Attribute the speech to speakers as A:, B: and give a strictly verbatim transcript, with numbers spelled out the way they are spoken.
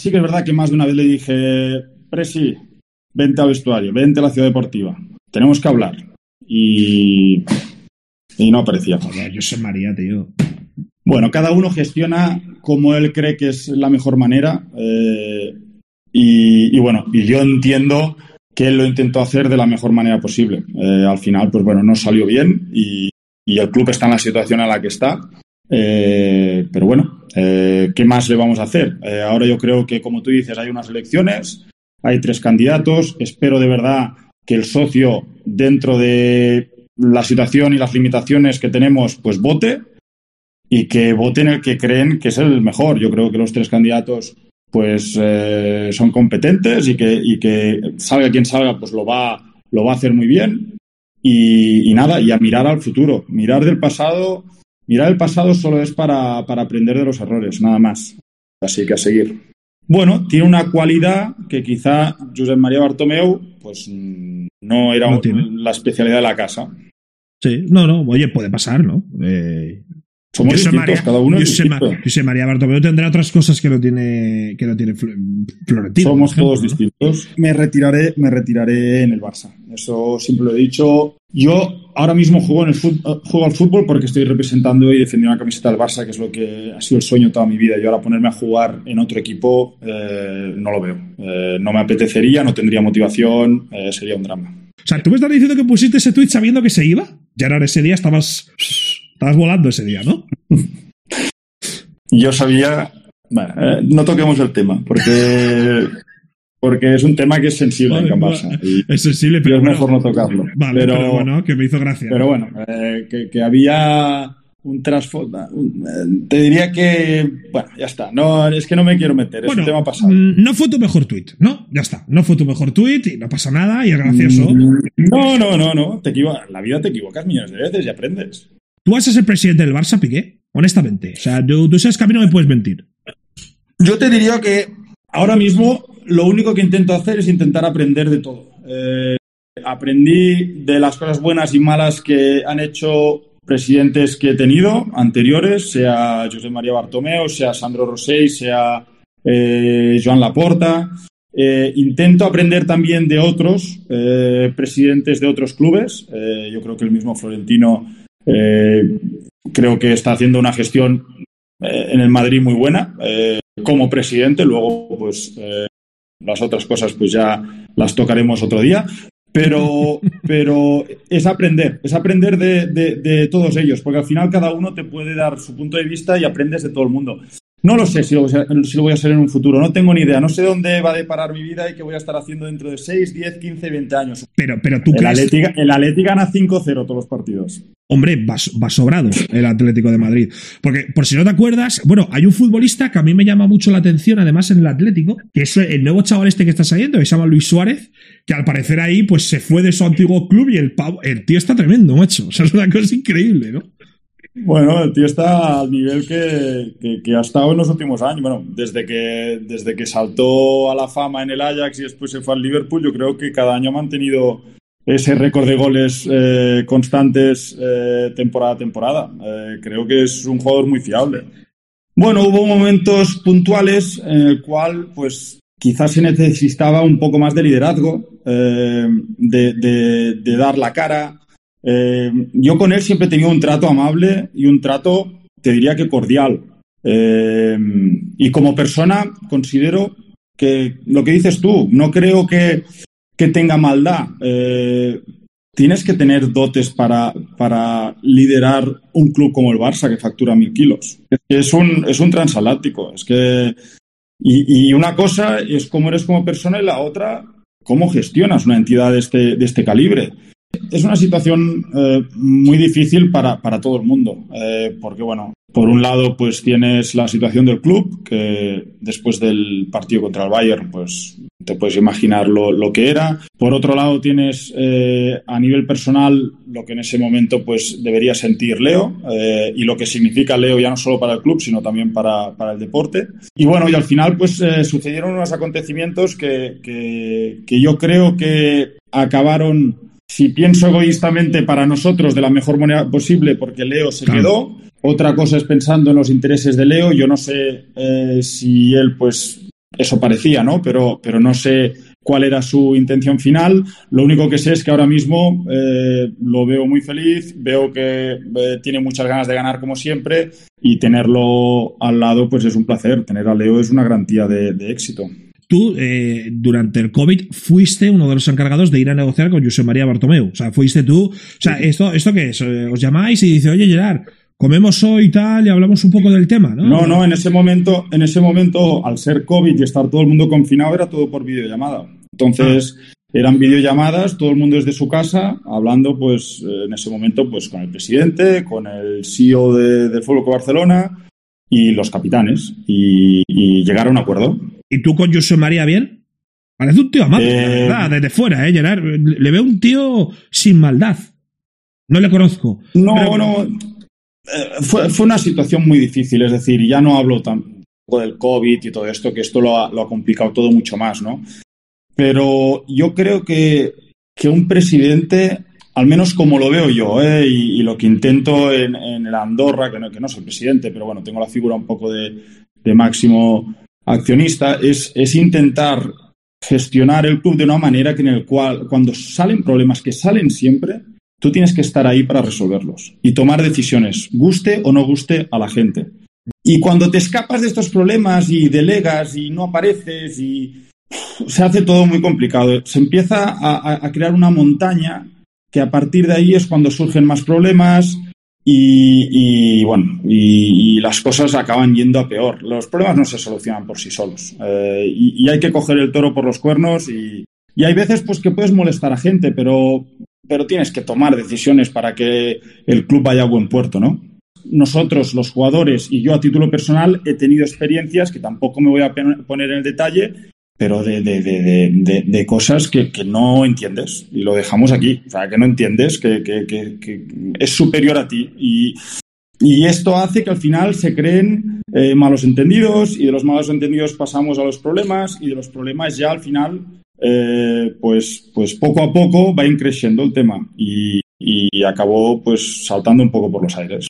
A: sí que es verdad que más de una vez le dije, Presi, vente al vestuario, vente a la ciudad deportiva, tenemos que hablar. Y, y no aparecía.
B: Joder, Josep María, tío.
A: Bueno, cada uno gestiona como él cree que es la mejor manera. Eh, y, y bueno, y yo entiendo que él lo intentó hacer de la mejor manera posible. Eh, al final, pues bueno, no salió bien y, y el club está en la situación en la que está. Eh, pero bueno, eh, ¿qué más le vamos a hacer? Eh, ahora yo creo que, como tú dices, hay unas elecciones, hay tres candidatos. Espero de verdad que el socio, dentro de la situación y las limitaciones que tenemos, pues vote y que voten el que creen que es el mejor. Yo creo que los tres candidatos pues eh, son competentes y que, y que salga quien salga, pues lo va, lo va a hacer muy bien. Y, y nada, y a mirar al futuro. Mirar del pasado... Mirar el pasado solo es para, para aprender de los errores, nada más. Así que a seguir. Bueno, tiene una cualidad que quizá Josep María Bartomeu pues no era
B: No
A: la especialidad de la casa.
B: Sí, no, no, oye, puede pasar, ¿no? Eh,
A: Somos
B: Josep
A: distintos,
B: María,
A: cada uno es
B: Josep,
A: distinto.
B: Josep María Bartomeu tendrá otras cosas que no tiene, que no tiene Florentino.
A: Somos
B: ejemplo,
A: todos
B: ¿no?
A: distintos. Me retiraré, me retiraré en el Barça. Eso siempre lo he dicho. Yo ahora mismo juego, en el fútbol, juego al fútbol porque estoy representando y defendiendo una camiseta del Barça, que es lo que ha sido el sueño toda mi vida. Y ahora ponerme a jugar en otro equipo eh, no lo veo. Eh, no me apetecería, no tendría motivación, eh, sería un drama.
B: O sea, ¿tú me estás diciendo que pusiste ese tweet sabiendo que se iba? Ya era ese día, estabas, estabas volando ese día, ¿no?
A: Yo sabía... Bueno, eh, no toquemos el tema, porque... Porque es un tema que es sensible vale, en Can Barça. Y
B: es sensible, pero
A: es
B: bueno,
A: mejor no tocarlo.
B: Vale, pero, pero bueno, que me hizo gracia.
A: Pero bueno, eh, que, que había un trasfondo. Te diría que... Bueno, ya está. No, es que no me quiero meter.
B: Bueno,
A: es un tema pasado.
B: No fue tu mejor tweet, ¿no? Ya está. No fue tu mejor tweet y no pasa nada y es gracioso.
A: No, no, no, no. Te equivocas. En la vida te equivocas millones de veces y aprendes.
B: ¿Tú vas a ser presidente del Barça, Piqué? Honestamente. O sea, tú, tú sabes que a mí no me puedes mentir.
A: Yo te diría que ahora mismo lo único que intento hacer es intentar aprender de todo. Eh, aprendí de las cosas buenas y malas que han hecho presidentes que he tenido anteriores, sea Josep María Bartomeu, sea Sandro Rosell, sea eh, Joan Laporta. Eh, intento aprender también de otros eh, presidentes de otros clubes. Eh, yo creo que el mismo Florentino eh, creo que está haciendo una gestión eh, en el Madrid muy buena eh, como presidente. Luego, pues eh, las otras cosas pues ya las tocaremos otro día. Pero, pero es aprender, es aprender de, de, de todos ellos, porque al final cada uno te puede dar su punto de vista y aprendes de todo el mundo. No lo sé si lo, si lo voy a hacer en un futuro, no tengo ni idea, no sé dónde va a deparar mi vida y qué voy a estar haciendo dentro de seis, diez, quince, veinte años.
B: Pero, pero tú
A: el
B: crees...
A: Atleti, el Atleti gana cinco cero todos los partidos.
B: Hombre, va, va sobrado el Atlético de Madrid. Porque, por si no te acuerdas, bueno, hay un futbolista que a mí me llama mucho la atención, además, en el Atlético, que es el nuevo chaval este que está saliendo, que se llama Luis Suárez, que al parecer ahí, pues se fue de su antiguo club y el pavo, el tío está tremendo, macho. O sea, es una cosa increíble, ¿no?
A: Bueno, el tío está al nivel que, que, que ha estado en los últimos años. Bueno, desde que, desde que saltó a la fama en el Ajax y después se fue al Liverpool, yo creo que cada año ha mantenido ese récord de goles eh, constantes eh, temporada a temporada. Eh, creo que es un jugador muy fiable. Bueno, hubo momentos puntuales en el cual, pues, quizás se necesitaba un poco más de liderazgo, eh, de, de, de dar la cara. Eh, yo con él siempre he tenido un trato amable y un trato, te diría que cordial. Eh, y como persona considero que lo que dices tú, no creo que, que tenga maldad. Eh, tienes que tener dotes para, para liderar un club como el Barça que factura mil kilos. Es un, es un transatlántico. Es que, y, y una cosa es cómo eres como persona y la otra, cómo gestionas una entidad de este, de este calibre. Es una situación eh, muy difícil para, para todo el mundo, eh, porque, bueno, por un lado, pues tienes la situación del club, que después del partido contra el Bayern, pues te puedes imaginar lo, lo que era. Por otro lado, tienes eh, a nivel personal lo que en ese momento pues debería sentir Leo eh, y lo que significa Leo ya no solo para el club, sino también para, para el deporte. Y bueno, y al final pues eh, sucedieron unos acontecimientos que, que, que yo creo que acabaron... Si pienso egoístamente para nosotros de la mejor manera posible porque Leo se quedó, otra cosa es pensando en los intereses de Leo. Yo no sé eh, si él pues eso parecía, ¿no? Pero, pero no sé cuál era su intención final. Lo único que sé es que ahora mismo eh, lo veo muy feliz, veo que eh, tiene muchas ganas de ganar como siempre y tenerlo al lado pues es un placer. Tener a Leo es una garantía de, de éxito.
B: Tú, eh, durante el COVID, fuiste uno de los encargados de ir a negociar con Josep María Bartomeu. O sea, fuiste tú. O sea, ¿esto, esto qué es? Os llamáis y dice, oye, Gerard, comemos hoy y tal y hablamos un poco del tema, ¿no?
A: No, no, en ese momento, en ese momento, al ser COVID y estar todo el mundo confinado, era todo por videollamada. Entonces, ah. eran videollamadas, todo el mundo desde su casa, hablando, pues, en ese momento, pues, con el presidente, con el C E O de, del Fútbol Club Barcelona y los capitanes, y, y llegar a un acuerdo.
B: ¿Y tú con Josep María bien? Parece un tío amable, eh... la verdad, desde fuera, ¿eh, Gerard? Le veo un tío sin maldad. No le conozco.
A: No,
B: pero...
A: no... Eh, fue, fue una situación muy difícil, es decir, ya no hablo tampoco del COVID y todo esto, que esto lo ha, lo ha complicado todo mucho más, ¿no? Pero yo creo que, que un presidente, al menos como lo veo yo, ¿eh? y, y lo que intento en, en el Andorra, que no, que no soy presidente, pero bueno, tengo la figura un poco de, de máximo accionista, es, es intentar gestionar el club de una manera que en el cual, cuando salen problemas, que salen siempre, tú tienes que estar ahí para resolverlos y tomar decisiones, guste o no guste a la gente. Y cuando te escapas de estos problemas y delegas y no apareces y se hace todo muy complicado. Se empieza a, a crear una montaña que a partir de ahí es cuando surgen más problemas y, y bueno, y, y las cosas acaban yendo a peor. Los problemas no se solucionan por sí solos eh, y, y hay que coger el toro por los cuernos y, y hay veces pues que puedes molestar a gente, pero, pero tienes que tomar decisiones para que el club vaya a buen puerto, ¿no? Nosotros, los jugadores y yo a título personal he tenido experiencias que tampoco me voy a poner en el detalle, pero de, de, de, de, de cosas que, que no entiendes y lo dejamos aquí, o sea, que no entiendes, que, que, que, que es superior a ti y, y esto hace que al final se creen eh, malos entendidos y de los malos entendidos pasamos a los problemas y de los problemas ya al final eh, pues, pues poco a poco va increciendo el tema y, y acabó pues saltando un poco por los aires.